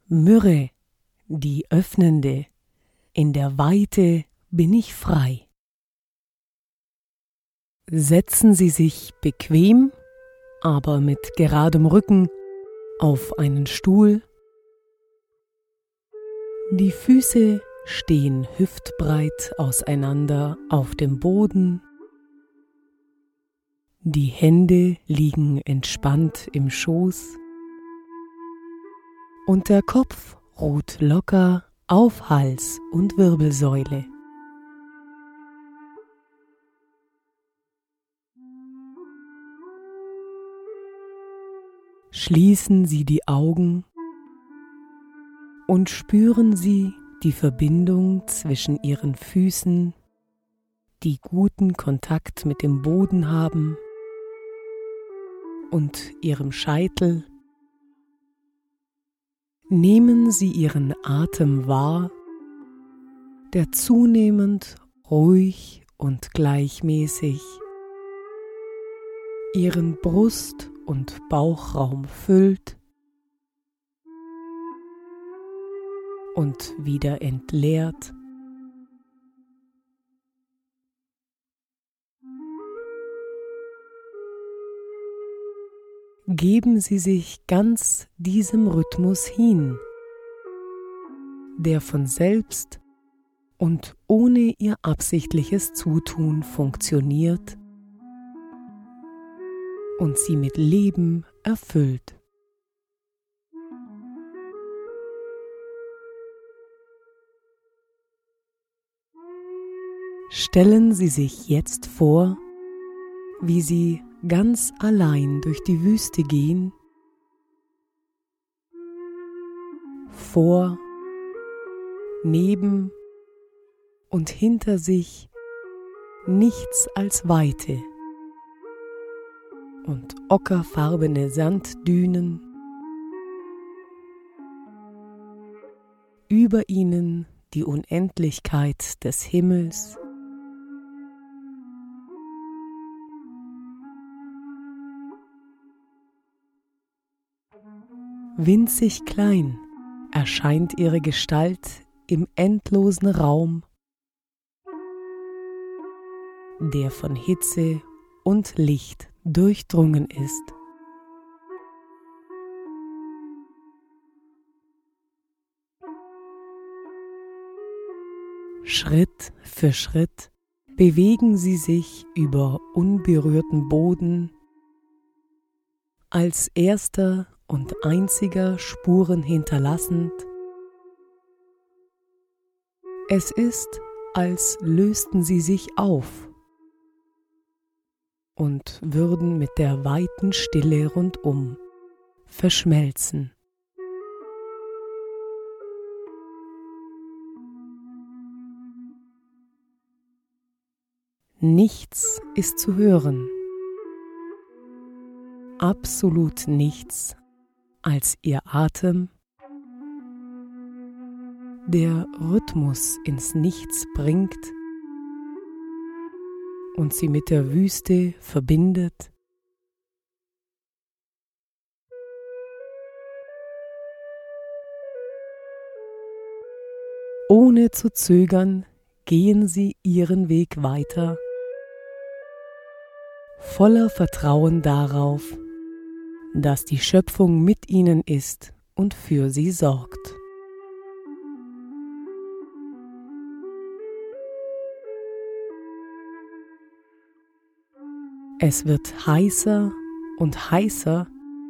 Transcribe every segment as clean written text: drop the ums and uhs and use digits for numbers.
Myrrhe, die öffnende, in der Weite bin ich frei. Setzen Sie sich bequem, aber mit geradem Rücken auf einen Stuhl. Die Füße stehen hüftbreit auseinander auf dem Boden. Die Hände liegen entspannt im Schoß und der Kopf ruht locker auf Hals und Wirbelsäule. Schließen Sie die Augen und spüren Sie die Verbindung zwischen Ihren Füßen, die guten Kontakt mit dem Boden haben, und Ihrem Scheitel. Nehmen Sie Ihren Atem wahr, der zunehmend ruhig und gleichmäßig Ihren Brust- und Bauchraum füllt und wieder entleert. Geben Sie sich ganz diesem Rhythmus hin, der von selbst und ohne Ihr absichtliches Zutun funktioniert und Sie mit Leben erfüllt. Stellen Sie sich jetzt vor, wie Sie ganz allein durch die Wüste gehen, vor, neben und hinter sich nichts als Weite und ockerfarbene Sanddünen, über ihnen die Unendlichkeit des Himmels, winzig klein erscheint ihre Gestalt im endlosen Raum, der von Hitze und Licht durchdrungen ist. Schritt für Schritt bewegen sie sich über unberührten Boden, als erster und einziger Spuren hinterlassend. Es ist, als lösten sie sich auf und würden mit der weiten Stille rundum verschmelzen. Nichts ist zu hören, absolut nichts als ihr Atem, der Rhythmus ins Nichts bringt und sie mit der Wüste verbindet. Ohne zu zögern gehen sie ihren Weg weiter, voller Vertrauen darauf, dass die Schöpfung mit ihnen ist und für sie sorgt. Es wird heißer und heißer.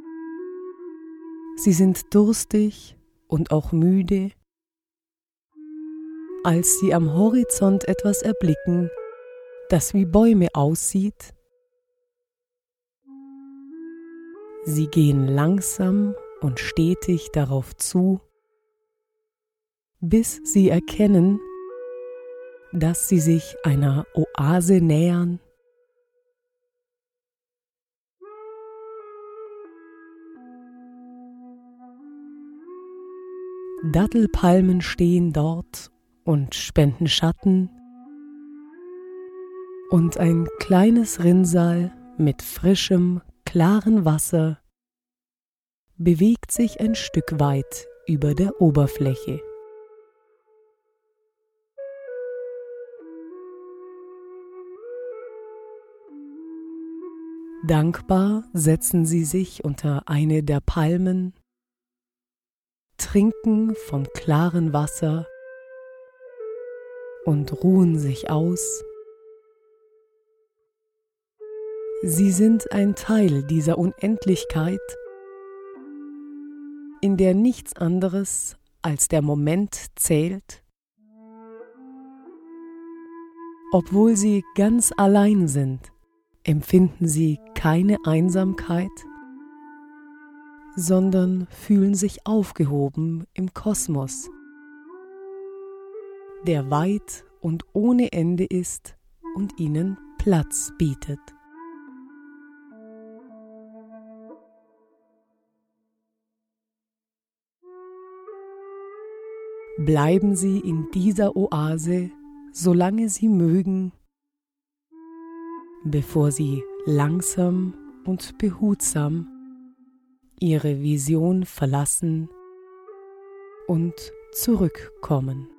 Sie sind durstig und auch müde, als sie am Horizont etwas erblicken, das wie Bäume aussieht. Sie gehen langsam und stetig darauf zu, bis sie erkennen, dass sie sich einer Oase nähern. Dattelpalmen stehen dort und spenden Schatten, und ein kleines Rinnsal mit frischem, klaren Wasser bewegt sich ein Stück weit über der Oberfläche. Dankbar setzen Sie sich unter eine der Palmen, trinken vom klaren Wasser und ruhen sich aus. Sie sind ein Teil dieser Unendlichkeit, in der nichts anderes als der Moment zählt, obwohl Sie ganz allein sind. Empfinden Sie keine Einsamkeit, sondern fühlen sich aufgehoben im Kosmos, der weit und ohne Ende ist und Ihnen Platz bietet. Bleiben Sie in dieser Oase, solange Sie mögen, bevor Sie langsam und behutsam Ihre Vision verlassen und zurückkommen.